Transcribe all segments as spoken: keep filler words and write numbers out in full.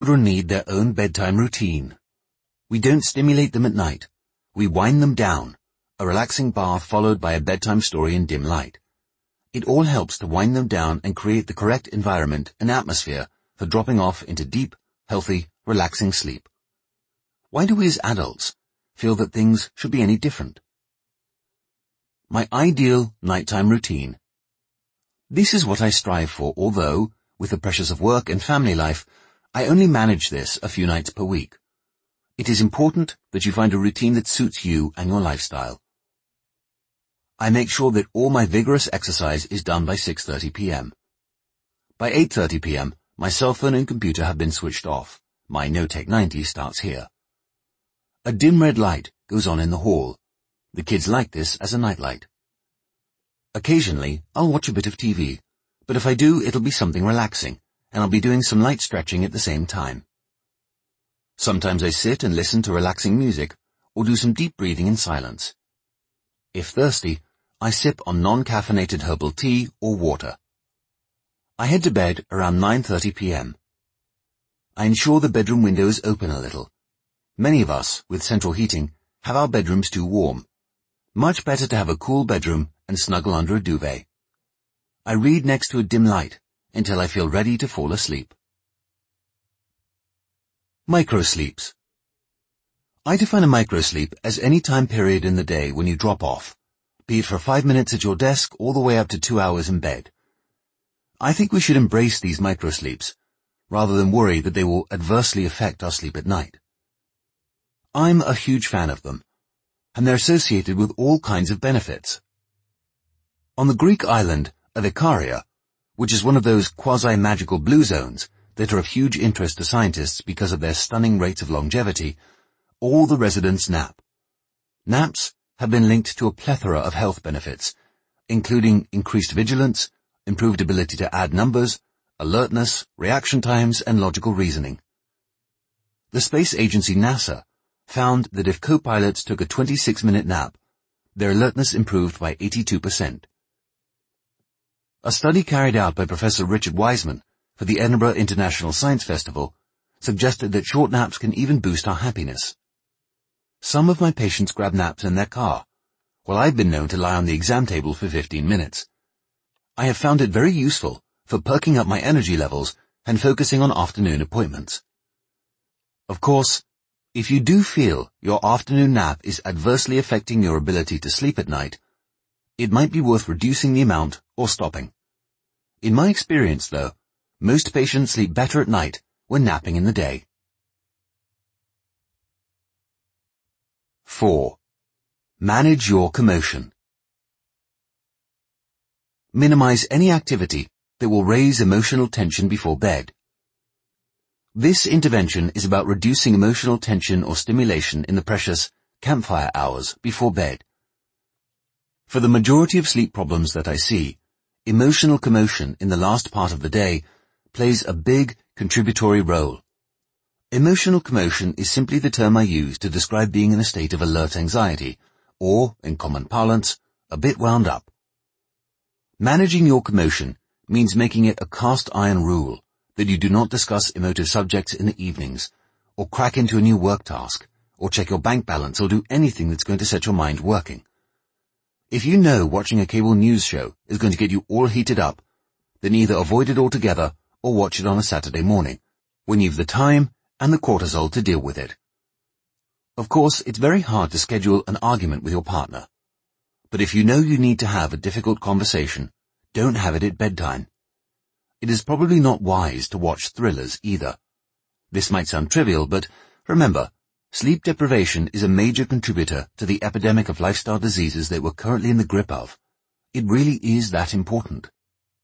Children need their own bedtime routine. We don't stimulate them at night. We wind them down, a relaxing bath followed by a bedtime story in dim light. It all helps to wind them down and create the correct environment and atmosphere for dropping off into deep, healthy, relaxing sleep. Why do we as adults feel that things should be any different? My ideal nighttime routine. This is what I strive for, although, with the pressures of work and family life, I only manage this a few nights per week. It is important that you find a routine that suits you and your lifestyle. I make sure that all my vigorous exercise is done by six thirty p m By eight thirty p m, my cell phone and computer have been switched off. My NoTech ninety starts here. A dim red light goes on in the hall. The kids like this as a nightlight. Occasionally, I'll watch a bit of T V, but if I do, it'll be something relaxing, and I'll be doing some light stretching at the same time. Sometimes I sit and listen to relaxing music, or do some deep breathing in silence. If thirsty, I sip on non-caffeinated herbal tea or water. I head to bed around nine thirty p m I ensure the bedroom window is open a little. Many of us, with central heating, have our bedrooms too warm. Much better to have a cool bedroom and snuggle under a duvet. I read next to a dim light until I feel ready to fall asleep. Microsleeps. I define a microsleep as any time period in the day when you drop off, be it for five minutes at your desk all the way up to two hours in bed. I think we should embrace these microsleeps, rather than worry that they will adversely affect our sleep at night. I'm a huge fan of them, and they're associated with all kinds of benefits. On the Greek island of Ikaria, which is one of those quasi-magical blue zones that are of huge interest to scientists because of their stunning rates of longevity, all the residents nap. Naps have been linked to a plethora of health benefits, including increased vigilance, improved ability to add numbers, alertness, reaction times, and logical reasoning. The space agency NASA found that if co-pilots took a twenty-six minute nap, their alertness improved by eighty-two percent. A study carried out by Professor Richard Wiseman for the Edinburgh International Science Festival suggested that short naps can even boost our happiness. Some of my patients grab naps in their car, while I've been known to lie on the exam table for fifteen minutes. I have found it very useful for perking up my energy levels and focusing on afternoon appointments. Of course, if you do feel your afternoon nap is adversely affecting your ability to sleep at night, it might be worth reducing the amount or stopping. In my experience, though, most patients sleep better at night when napping in the day. four. Manage your commotion. Minimize any activity that will raise emotional tension before bed. This intervention is about reducing emotional tension or stimulation in the precious campfire hours before bed. For the majority of sleep problems that I see, emotional commotion in the last part of the day plays a big contributory role. Emotional commotion is simply the term I use to describe being in a state of alert anxiety, or, in common parlance, a bit wound up. Managing your commotion means making it a cast iron rule that you do not discuss emotive subjects in the evenings, or crack into a new work task, or check your bank balance, or do anything that's going to set your mind working. If you know watching a cable news show is going to get you all heated up, then either avoid it altogether or watch it on a Saturday morning, when you've the time and the cortisol to deal with it. Of course, it's very hard to schedule an argument with your partner. But if you know you need to have a difficult conversation, don't have it at bedtime. It is probably not wise to watch thrillers either. This might sound trivial, but remember, sleep deprivation is a major contributor to the epidemic of lifestyle diseases that we're currently in the grip of. It really is that important.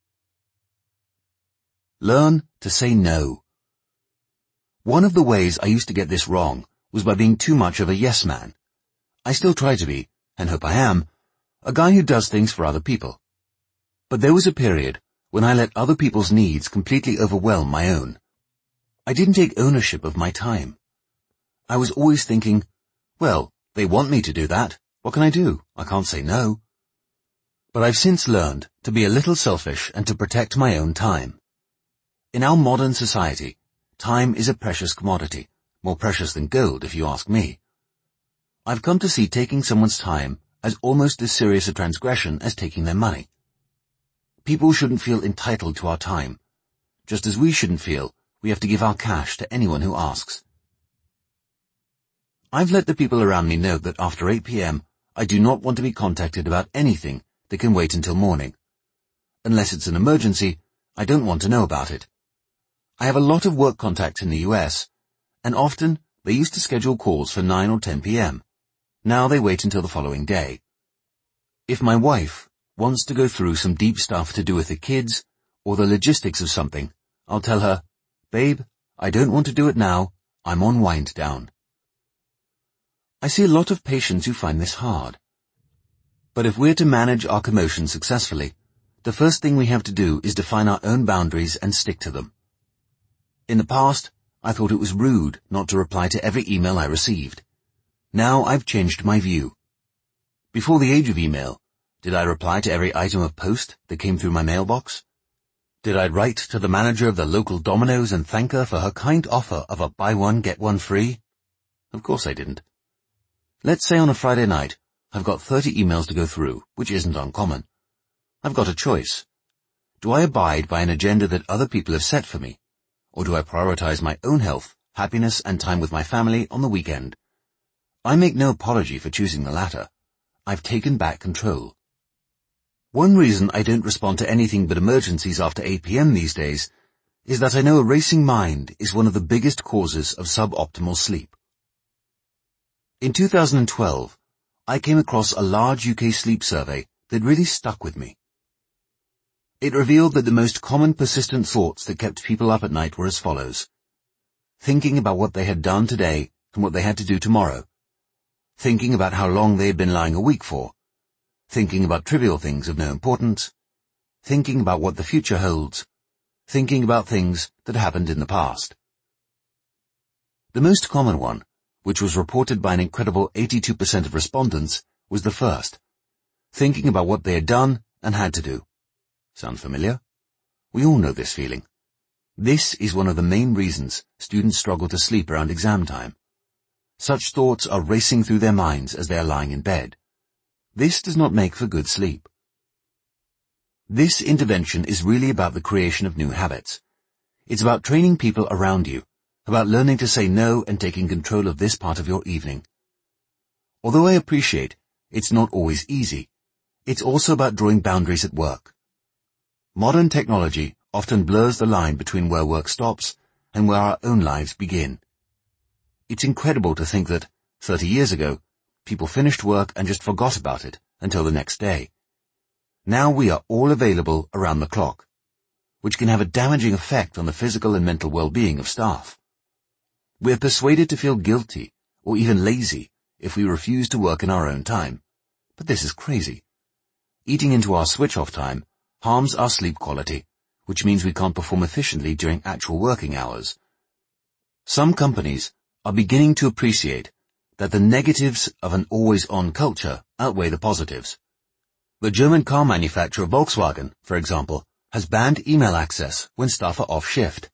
Learn to say no. One of the ways I used to get this wrong was by being too much of a yes man. I still try to be, and hope I am, a guy who does things for other people. But there was a period when I let other people's needs completely overwhelm my own. I didn't take ownership of my time. I was always thinking, well, they want me to do that. What can I do? I can't say no. But I've since learned to be a little selfish and to protect my own time. In our modern society, time is a precious commodity, more precious than gold if you ask me. I've come to see taking someone's time as almost as serious a transgression as taking their money. People shouldn't feel entitled to our time, just as we shouldn't feel we have to give our cash to anyone who asks. I've let the people around me know that after eight p.m. I do not want to be contacted about anything that can wait until morning. Unless it's an emergency, I don't want to know about it. I have a lot of work contacts in the U S, and often they used to schedule calls for nine or ten p.m. Now they wait until the following day. If my wife wants to go through some deep stuff to do with the kids or the logistics of something, I'll tell her, "Babe, I don't want to do it now. I'm on wind down." I see a lot of patients who find this hard. But if we're to manage our commotion successfully, the first thing we have to do is define our own boundaries and stick to them. In the past, I thought it was rude not to reply to every email I received. Now I've changed my view. Before the age of email, did I reply to every item of post that came through my mailbox? Did I write to the manager of the local Domino's and thank her for her kind offer of a buy one, get one free? Of course I didn't. Let's say on a Friday night, I've got thirty emails to go through, which isn't uncommon. I've got a choice. Do I abide by an agenda that other people have set for me? Or do I prioritize my own health, happiness, and time with my family on the weekend? I make no apology for choosing the latter. I've taken back control. One reason I don't respond to anything but emergencies after eight p.m. these days is that I know a racing mind is one of the biggest causes of suboptimal sleep. In two thousand twelve, I came across a large U K sleep survey that really stuck with me. It revealed that the most common persistent thoughts that kept people up at night were as follows. Thinking about what they had done today and what they had to do tomorrow. Thinking about how long they had been lying awake for. Thinking about trivial things of no importance. Thinking about what the future holds. Thinking about things that happened in the past. The most common one, which was reported by an incredible eighty-two percent of respondents, was the first. Thinking about what they had done and had to do. Sound familiar? We all know this feeling. This is one of the main reasons students struggle to sleep around exam time. Such thoughts are racing through their minds as they are lying in bed. This does not make for good sleep. This intervention is really about the creation of new habits. It's about training people around you, about learning to say no and taking control of this part of your evening. Although I appreciate it's not always easy, it's also about drawing boundaries at work. Modern technology often blurs the line between where work stops and where our own lives begin. It's incredible to think that, thirty years ago, people finished work and just forgot about it until the next day. Now we are all available around the clock, which can have a damaging effect on the physical and mental well-being of staff. We're persuaded to feel guilty or even lazy if we refuse to work in our own time. But this is crazy. Eating into our switch-off time harms our sleep quality, which means we can't perform efficiently during actual working hours. Some companies are beginning to appreciate that the negatives of an always-on culture outweigh the positives. The German car manufacturer Volkswagen, for example, has banned email access when staff are off shift.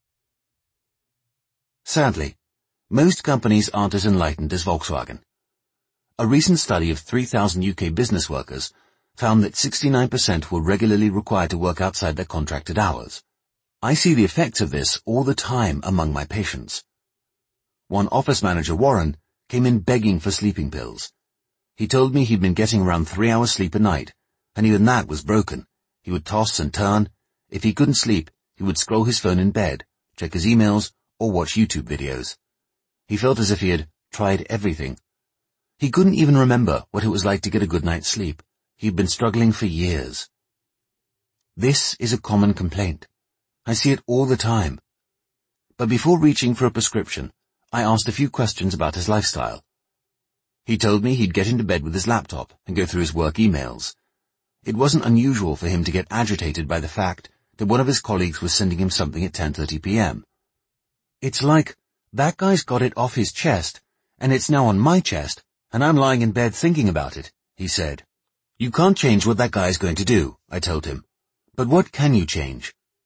Sadly, most companies aren't as enlightened as Volkswagen. A recent study of three thousand U K business workers found that sixty-nine percent were regularly required to work outside their contracted hours. I see the effects of this all the time among my patients. One office manager, Warren, came in begging for sleeping pills. He told me he'd been getting around three hours sleep a night, and even that was broken. He would toss and turn. If he couldn't sleep, he would scroll his phone in bed, check his emails, or watch YouTube videos. He felt as if he had tried everything. He couldn't even remember what it was like to get a good night's sleep. He'd been struggling for years. This is a common complaint. I see it all the time. But before reaching for a prescription, I asked a few questions about his lifestyle. He told me he'd get into bed with his laptop and go through his work emails. It wasn't unusual for him to get agitated by the fact that one of his colleagues was sending him something at ten thirty p.m. It's like, that guy's got it off his chest, and it's now on my chest, and I'm lying in bed thinking about it, he said. You can't change what that guy's going to do, I told him. But what can you change?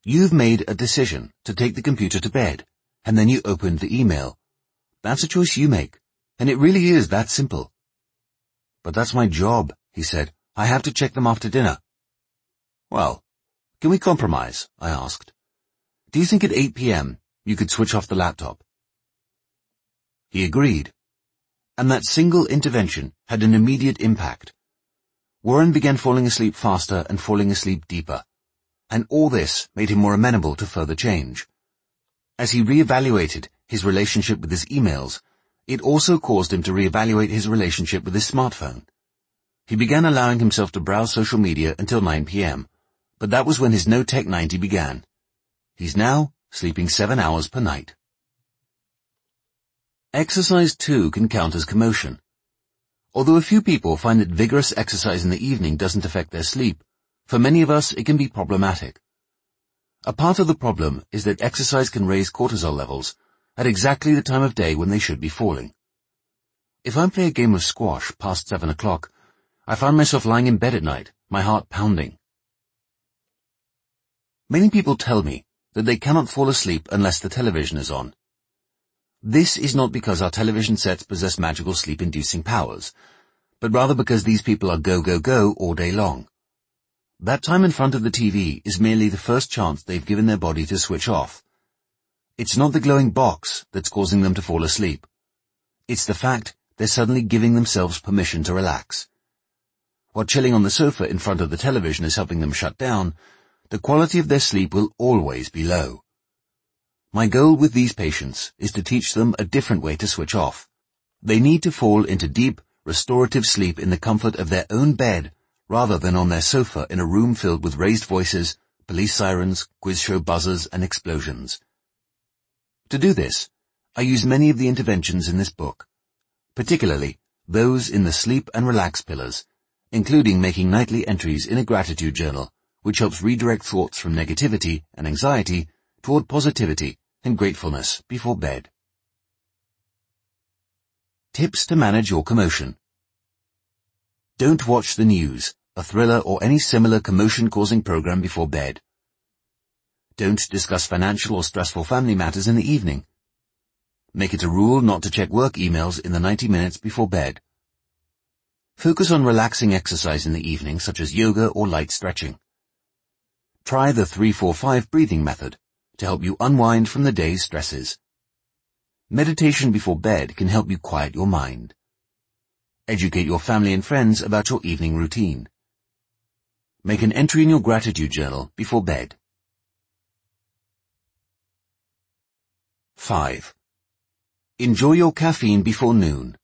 You've made a decision to take the computer to bed, and then you opened the email. That's a choice you make, and it really is that simple. But that's my job, he said. I have to check them after dinner. Well, can we compromise? I asked. Do you think at eight p.m. you could switch off the laptop? He agreed, and that single intervention had an immediate impact. Warren began falling asleep faster and falling asleep deeper, and all this made him more amenable to further change. As he re-evaluated his relationship with his emails, it also caused him to re-evaluate his relationship with his smartphone. He began allowing himself to browse social media until nine p.m., but that was when his No Tech ninety began. He's now sleeping seven hours per night. Exercise too can count as commotion. Although a few people find that vigorous exercise in the evening doesn't affect their sleep, for many of us it can be problematic. A part of the problem is that exercise can raise cortisol levels at exactly the time of day when they should be falling. If I play a game of squash past seven o'clock, I find myself lying in bed at night, my heart pounding. Many people tell me that they cannot fall asleep unless the television is on. This is not because our television sets possess magical sleep-inducing powers, but rather because these people are go, go, go all day long. That time in front of the T V is merely the first chance they've given their body to switch off. It's not the glowing box that's causing them to fall asleep. It's the fact they're suddenly giving themselves permission to relax. While chilling on the sofa in front of the television is helping them shut down, the quality of their sleep will always be low. My goal with these patients is to teach them a different way to switch off. They need to fall into deep, restorative sleep in the comfort of their own bed rather than on their sofa in a room filled with raised voices, police sirens, quiz show buzzers, and explosions. To do this, I use many of the interventions in this book, particularly those in the sleep and relax pillars, including making nightly entries in a gratitude journal, which helps redirect thoughts from negativity and anxiety toward positivity and gratefulness before bed. Tips to manage your commotion. Don't watch the news, a thriller, or any similar commotion-causing program before bed. Don't discuss financial or stressful family matters in the evening. Make it a rule not to check work emails in the ninety minutes before bed. Focus on relaxing exercise in the evening, such as yoga or light stretching. Try the three four five breathing method to help you unwind from the day's stresses. Meditation before bed can help you quiet your mind. Educate your family and friends about your evening routine. Make an entry in your gratitude journal before bed. five. Enjoy your caffeine before noon.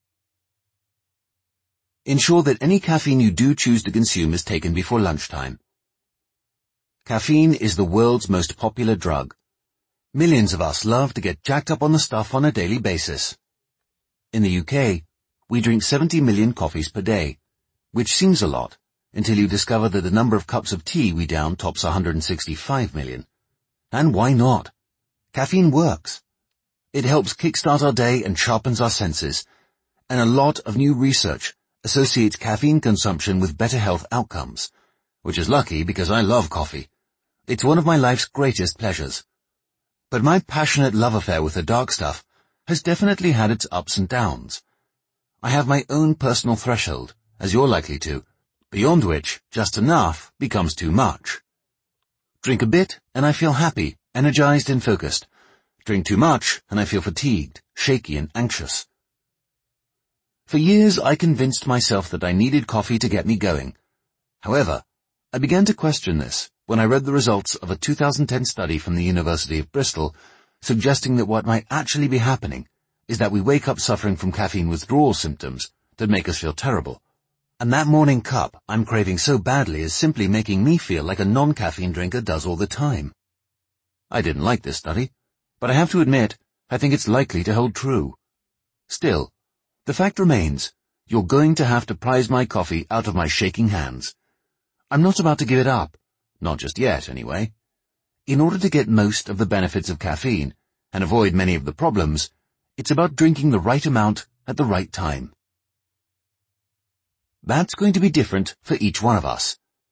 Ensure that any caffeine you do choose to consume is taken before lunchtime. Caffeine is the world's most popular drug. Millions of us love to get jacked up on the stuff on a daily basis. In the U K, we drink seventy million coffees per day, which seems a lot until you discover that the number of cups of tea we down tops one hundred sixty-five million. And why not? Caffeine works. It helps kickstart our day and sharpens our senses, and a lot of new research associates caffeine consumption with better health outcomes, which is lucky because I love coffee. It's one of my life's greatest pleasures. But my passionate love affair with the dark stuff has definitely had its ups and downs. I have my own personal threshold, as you're likely to, beyond which just enough becomes too much. Drink a bit and I feel happy, energized and focused. Drink too much and I feel fatigued, shaky and anxious. For years I convinced myself that I needed coffee to get me going. However, I began to question this when I read the results of a two thousand ten study from the University of Bristol suggesting that what might actually be happening is that we wake up suffering from caffeine withdrawal symptoms that make us feel terrible. And that morning cup I'm craving so badly is simply making me feel like a non-caffeine drinker does all the time. I didn't like this study, but I have to admit, I think it's likely to hold true. Still, the fact remains, you're going to have to prize my coffee out of my shaking hands. I'm not about to give it up. Not just yet, anyway. In order to get most of the benefits of caffeine and avoid many of the problems, it's about drinking the right amount at the right time. That's going to be different for each one of us.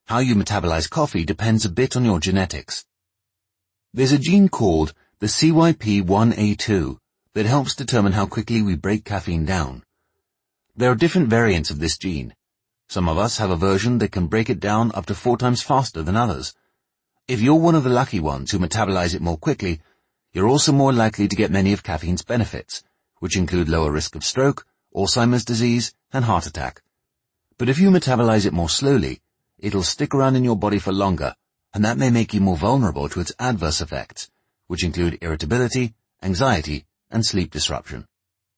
How you metabolize coffee depends a bit on your genetics. There's a gene called the C Y P one A two that helps determine how quickly we break caffeine down. There are different variants of this gene. Some of us have a version that can break it down up to four times faster than others. If you're one of the lucky ones who metabolize it more quickly, you're also more likely to get many of caffeine's benefits, which include lower risk of stroke, Alzheimer's disease, and heart attack. But if you metabolize it more slowly, it'll stick around in your body for longer, and that may make you more vulnerable to its adverse effects, which include irritability, anxiety, and sleep disruption.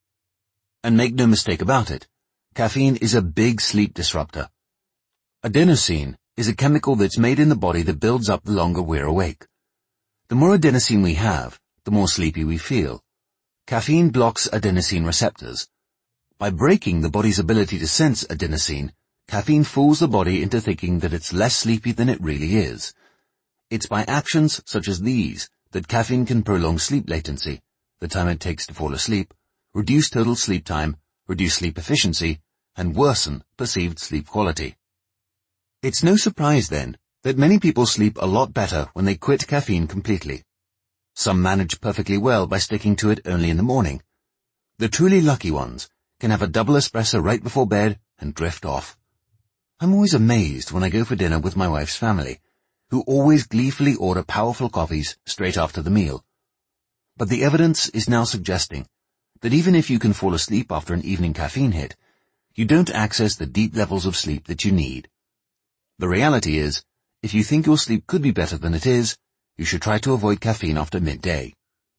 And make no mistake about it, caffeine is a big sleep disruptor. Adenosine is a chemical that's made in the body that builds up the longer we're awake. The more adenosine we have, the more sleepy we feel. Caffeine blocks adenosine receptors. By breaking the body's ability to sense adenosine, caffeine fools the body into thinking that it's less sleepy than it really is. It's by actions such as these that caffeine can prolong sleep latency, the time it takes to fall asleep, reduce total sleep time, reduce sleep efficiency, and worsen perceived sleep quality. It's no surprise, then, that many people sleep a lot better when they quit caffeine completely. Some manage perfectly well by sticking to it only in the morning. The truly lucky ones can have a double espresso right before bed and drift off. I'm always amazed when I go for dinner with my wife's family, who always gleefully order powerful coffees straight after the meal. But the evidence is now suggesting that even if you can fall asleep after an evening caffeine hit, you don't access the deep levels of sleep that you need. The reality is, if you think your sleep could be better than it is, you should try to avoid caffeine after midday.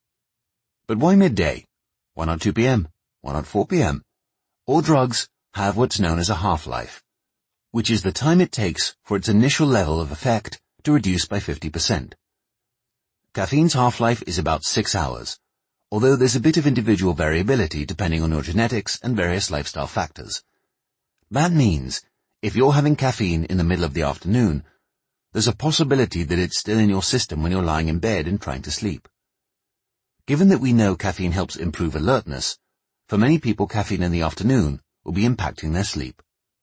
But why midday? Why not two p.m.? Why not four p.m.? All drugs have what's known as a half-life, which is the time it takes for its initial level of effect to reduce by fifty percent. Caffeine's half-life is about six hours, although there's a bit of individual variability depending on your genetics and various lifestyle factors. That means, if you're having caffeine in the middle of the afternoon, there's a possibility that it's still in your system when you're lying in bed and trying to sleep. Given that we know caffeine helps improve alertness, for many people caffeine in the afternoon will be impacting their sleep.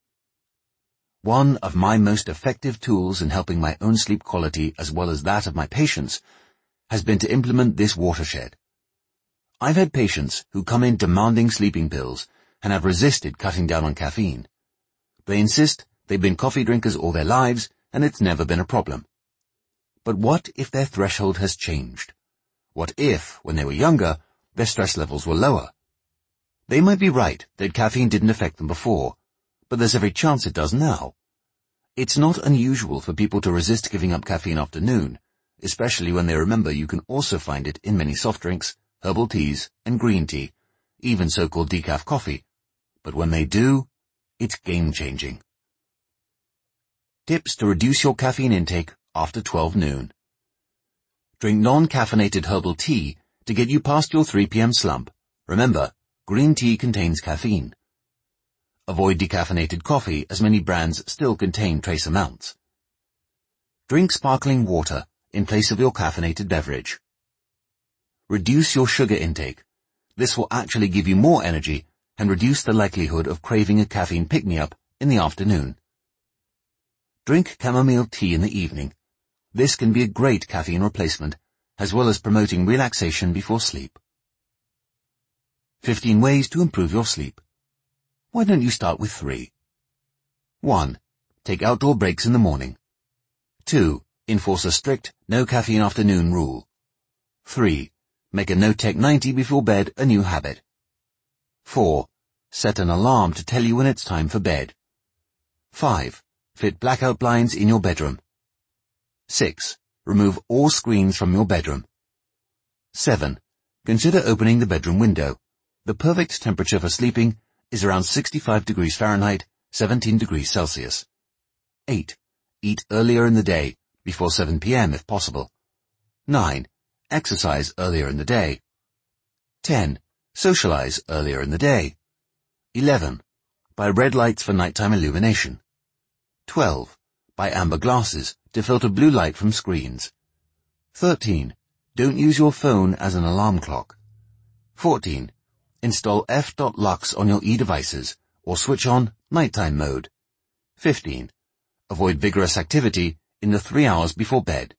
One of my most effective tools in helping my own sleep quality as well as that of my patients has been to implement this watershed. I've had patients who come in demanding sleeping pills and have resisted cutting down on caffeine. They insist they've been coffee drinkers all their lives and it's never been a problem. But what if their threshold has changed? What if, when they were younger, their stress levels were lower? They might be right that caffeine didn't affect them before, but there's every chance it does now. It's not unusual for people to resist giving up caffeine after noon, especially when they remember you can also find it in many soft drinks, herbal teas, and green tea, even so-called decaf coffee. But when they do, it's game-changing. Tips to reduce your caffeine intake after twelve noon. Drink non-caffeinated herbal tea to get you past your three p.m. slump. Remember, green tea contains caffeine. Avoid decaffeinated coffee as many brands still contain trace amounts. Drink sparkling water in place of your caffeinated beverage. Reduce your sugar intake. This will actually give you more energy and reduce the likelihood of craving a caffeine pick-me-up in the afternoon. Drink chamomile tea in the evening. This can be a great caffeine replacement, as well as promoting relaxation before sleep. fifteen ways to improve your sleep. Why don't you start with three? one. Take outdoor breaks in the morning. two. Enforce a strict no caffeine afternoon rule. three. Make a no-tech ninety before bed a new habit. four. Set an alarm to tell you when it's time for bed. five. Fit blackout blinds in your bedroom. six. Remove all screens from your bedroom. seven. Consider opening the bedroom window. The perfect temperature for sleeping is around sixty-five degrees Fahrenheit, seventeen degrees Celsius. eight. Eat earlier in the day, before seven p.m. if possible. nine. Exercise earlier in the day. ten. Socialize earlier in the day. eleven. Buy red lights for nighttime illumination. twelve. Buy amber glasses to filter blue light from screens. thirteen. Don't use your phone as an alarm clock. fourteen. Install f.lux on your e-devices or switch on nighttime mode. fifteen. Avoid vigorous activity in the three hours before bed.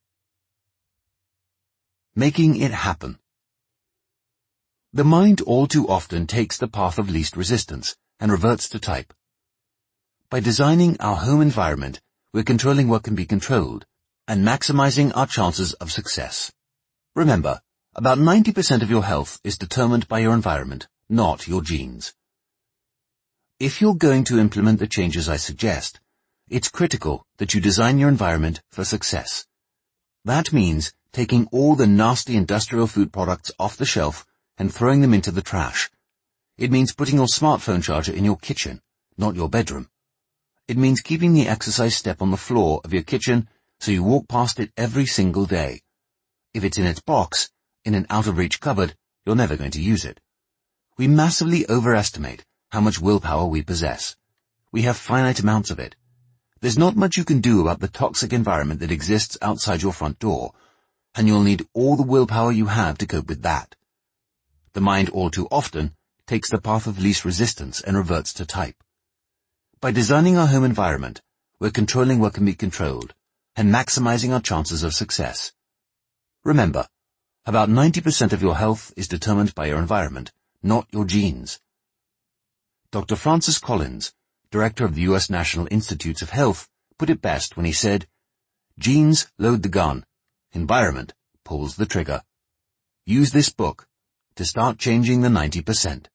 Making it happen. The mind all too often takes the path of least resistance and reverts to type. By designing our home environment, we're controlling what can be controlled and maximizing our chances of success. Remember, about ninety percent of your health is determined by your environment, not your genes. If you're going to implement the changes I suggest, it's critical that you design your environment for success. That means taking all the nasty industrial food products off the shelf and throwing them into the trash. It means putting your smartphone charger in your kitchen, not your bedroom. It means keeping the exercise step on the floor of your kitchen so you walk past it every single day. If it's in its box, in an out-of-reach cupboard, you're never going to use it. We massively overestimate how much willpower we possess. We have finite amounts of it. There's not much you can do about the toxic environment that exists outside your front door, and you'll need all the willpower you have to cope with that. The mind all too often takes the path of least resistance and reverts to type. By designing our home environment, we're controlling what can be controlled and maximizing our chances of success. Remember, about ninety percent of your health is determined by your environment, not your genes. Doctor Francis Collins, director of the U S National Institutes of Health, put it best when he said, "Genes load the gun, environment pulls the trigger." Use this book to start changing the ninety percent.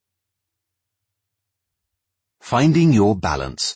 Finding your balance.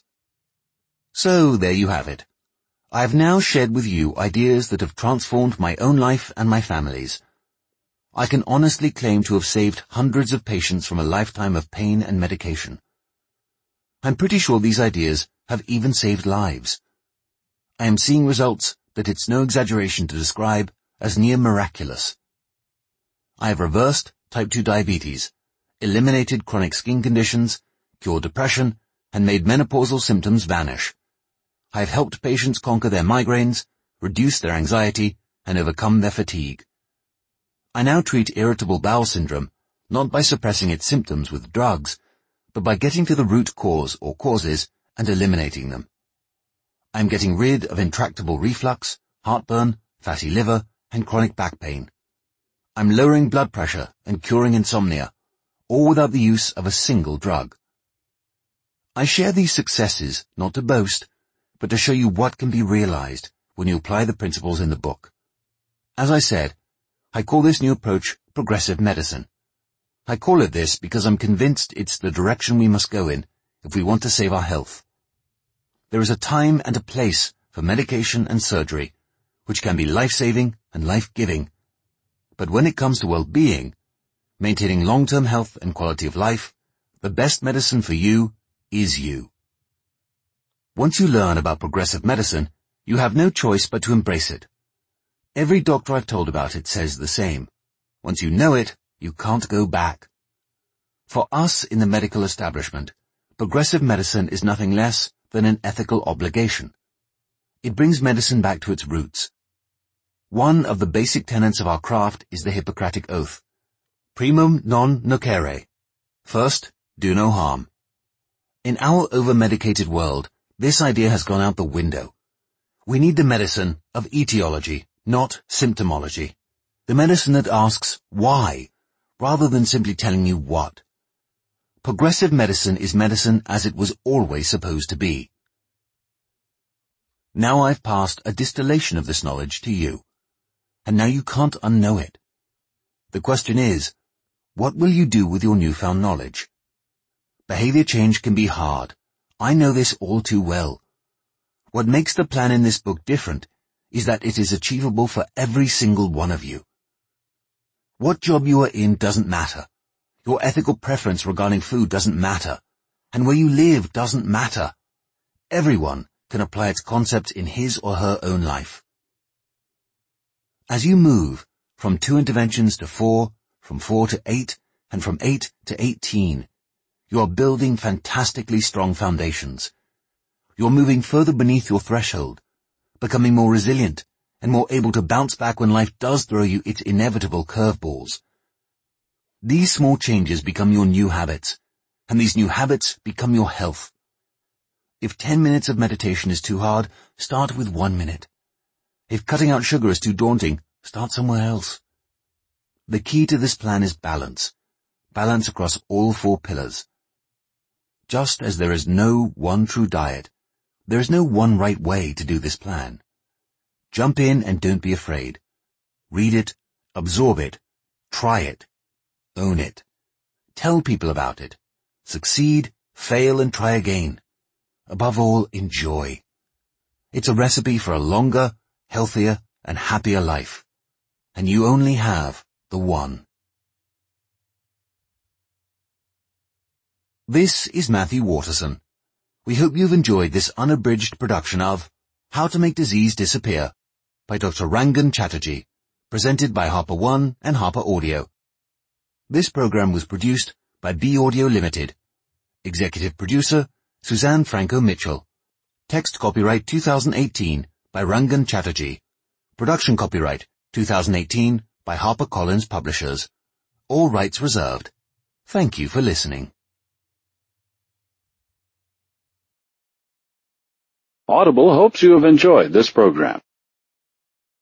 So there you have it. I have now shared with you ideas that have transformed my own life and my family's. I can honestly claim to have saved hundreds of patients from a lifetime of pain and medication. I'm pretty sure these ideas have even saved lives. I am seeing results that it's no exaggeration to describe as near miraculous. I have reversed type two diabetes, eliminated chronic skin conditions, cured depression, and made menopausal symptoms vanish. I have helped patients conquer their migraines, reduce their anxiety, and overcome their fatigue. I now treat irritable bowel syndrome, not by suppressing its symptoms with drugs, but by getting to the root cause or causes and eliminating them. I am getting rid of intractable reflux, heartburn, fatty liver, and chronic back pain. I'm lowering blood pressure and curing insomnia, all without the use of a single drug. I share these successes not to boast, but to show you what can be realized when you apply the principles in the book. As I said, I call this new approach progressive medicine. I call it this because I'm convinced it's the direction we must go in if we want to save our health. There is a time and a place for medication and surgery, which can be life-saving and life-giving. But when it comes to well-being, maintaining long-term health and quality of life, the best medicine for you is you. Once you learn about progressive medicine, you have no choice but to embrace it. Every doctor I've told about it says the same. Once you know it, you can't go back. For us in the medical establishment, progressive medicine is nothing less than an ethical obligation. It brings medicine back to its roots. One of the basic tenets of our craft is the Hippocratic Oath. Primum non nocere. First, do no harm. In our over-medicated world, this idea has gone out the window. We need the medicine of etiology, not symptomology. The medicine that asks why, rather than simply telling you what. Progressive medicine is medicine as it was always supposed to be. Now I've passed a distillation of this knowledge to you, and now you can't unknow it. The question is, what will you do with your newfound knowledge? Behavior change can be hard. I know this all too well. What makes the plan in this book different is that it is achievable for every single one of you. What job you are in doesn't matter. Your ethical preference regarding food doesn't matter. And where you live doesn't matter. Everyone can apply its concepts in his or her own life. As you move from two interventions to four, from four to eight, and from eight to eighteen, you are building fantastically strong foundations. You're moving further beneath your threshold, becoming more resilient and more able to bounce back when life does throw you its inevitable curveballs. These small changes become your new habits, and these new habits become your health. If ten minutes of meditation is too hard, start with one minute. If cutting out sugar is too daunting, start somewhere else. The key to this plan is balance. Balance across all four pillars. Just as there is no one true diet, there is no one right way to do this plan. Jump in and don't be afraid. Read it, absorb it, try it, own it. Tell people about it. Succeed, fail, and try again. Above all, enjoy. It's a recipe for a longer, healthier, and happier life. And you only have the one. This is Matthew Waterson. We hope you've enjoyed this unabridged production of How to Make Disease Disappear by Doctor Rangan Chatterjee, presented by Harper One and Harper Audio. This program was produced by B Audio Limited. Executive producer, Suzanne Franco Mitchell. Text copyright two thousand eighteen by Rangan Chatterjee. Production copyright two thousand eighteen by HarperCollins Publishers. All rights reserved. Thank you for listening. Audible hopes you have enjoyed this program.